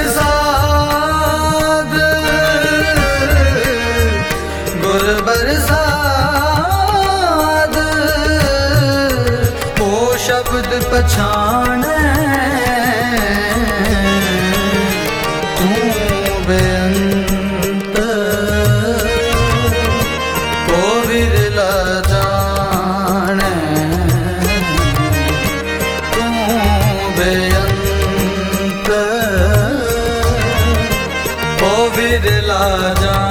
बरसाद गुर बरसाद ओ शब्द पछाणे तू बेअंत को विरला जाने तू बेअंत को विरला जाने।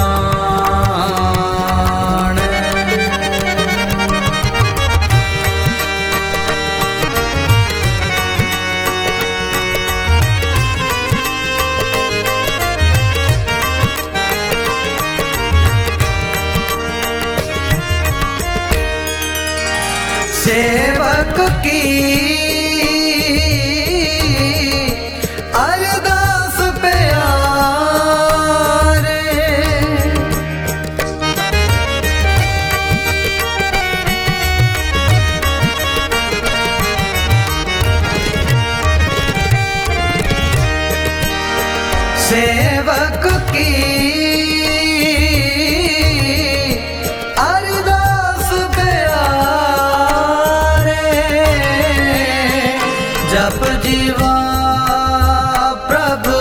सेवक की अरदास प्यारे सेवक की जप जीवा प्रभु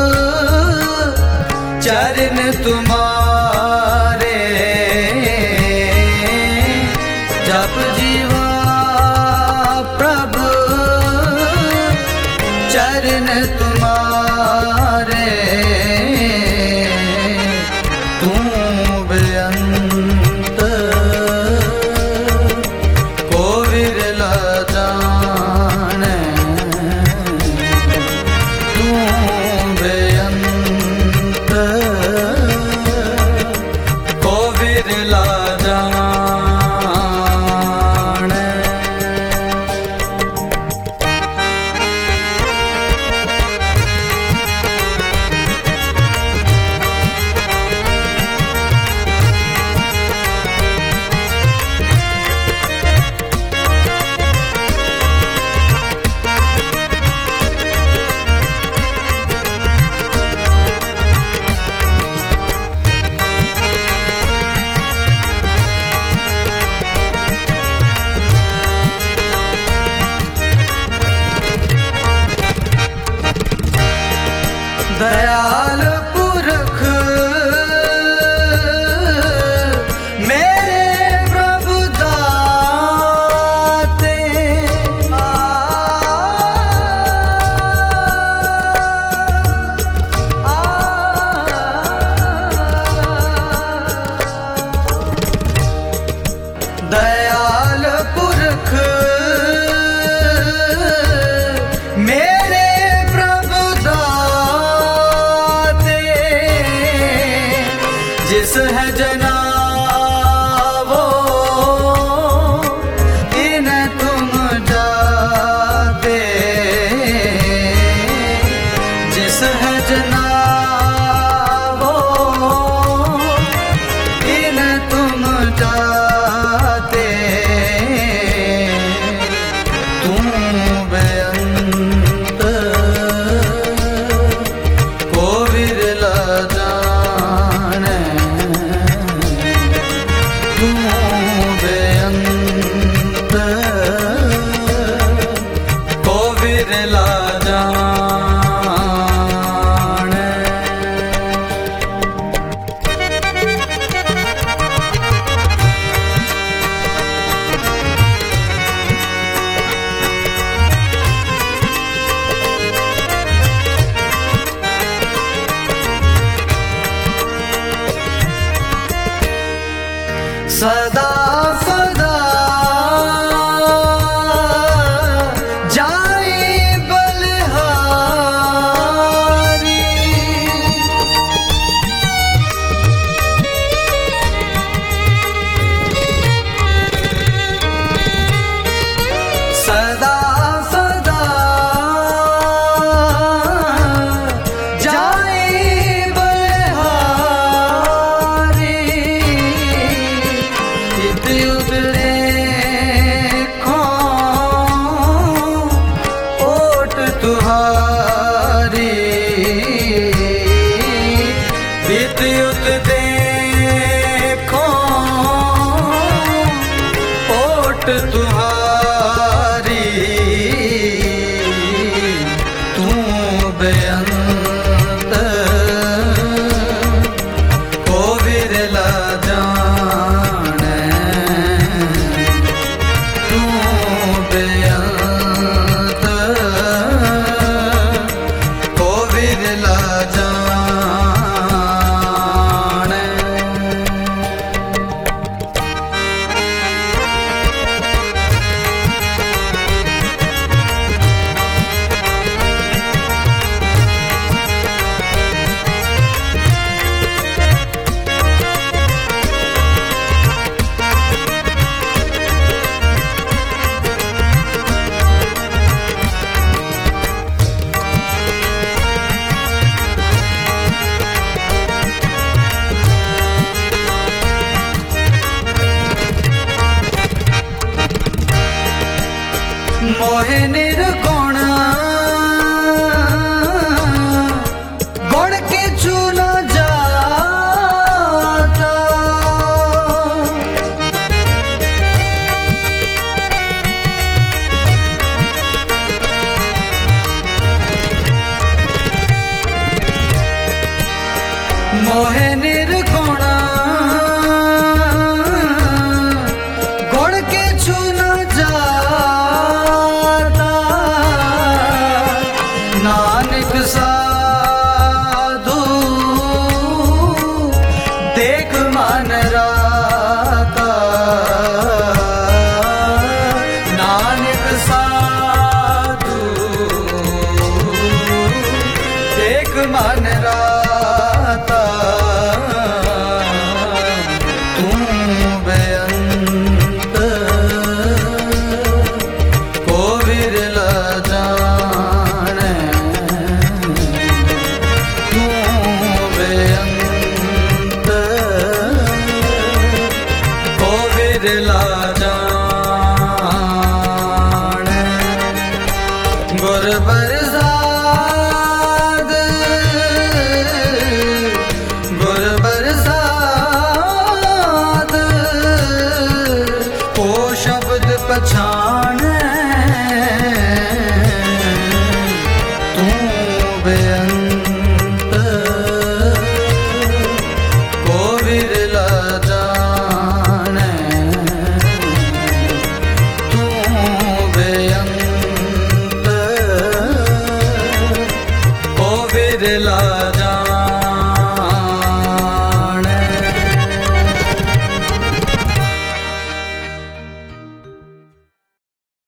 चरण तुम्हारे जप जीवा प्रभु चरण तुम्हारे तू बेअंत को विरला जाने को विरला जाने। दयाल पुरख मेरे प्रभु दाते दयाल पुरख मेरे प्रभु जिस है जना वो इन्हें तुम जाते जिस है जना वो इन्हें तुम जाते तुम बेअंत को विरला जाने बेअंत को विरला जाने। सदा सदा जाए बलिहारी सदा सदा जाए बलिहारी अकेला जाने। मोहे निर्गुण गुण के चुना जाता। मोहे निर्गुण गुण के चुना जाता। नानक साधु देख मन राता। नानक साधु देख मन राता।